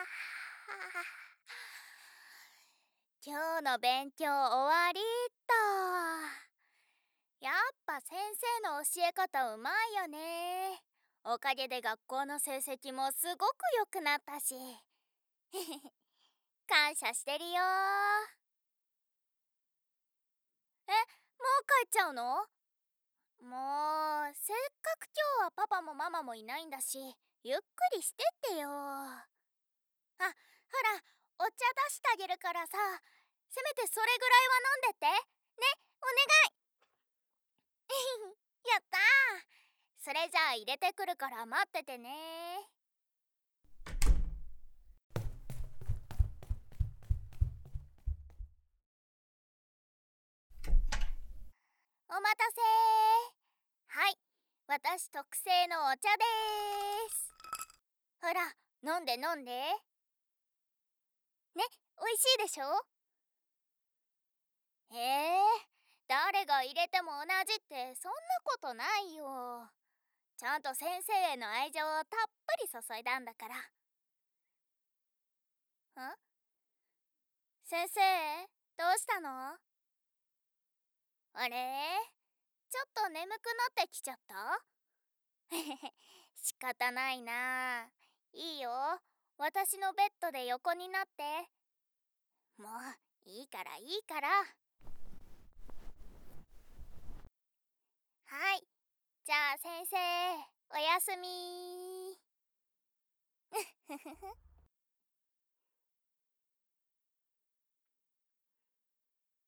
今日の勉強終わりっと。やっぱ先生の教え方うまいよね。おかげで学校の成績もすごく良くなったし。感謝してるよ。もう帰っちゃうの？もうせっかく今日はパパもママもいないんだし、ゆっくりしてってよ。あ、ほら、お茶出してあげるからさ、せめてそれぐらいは飲んでってね。お願い。やったー。それじゃあ入れてくるから待っててね。お待たせー。はい、私特製のお茶でーす。ほら、飲んで飲んでね。おいしいでしょ？誰が入れても同じってそんなことないよ。ちゃんと先生への愛情をたっぷり注いだんだから。先生、どうしたの？あれ？ちょっと眠くなってきちゃった？仕方ないな。いいよ、私のベッドで横になって。もういいからいいから。はい、じゃあ先生、おやすみ。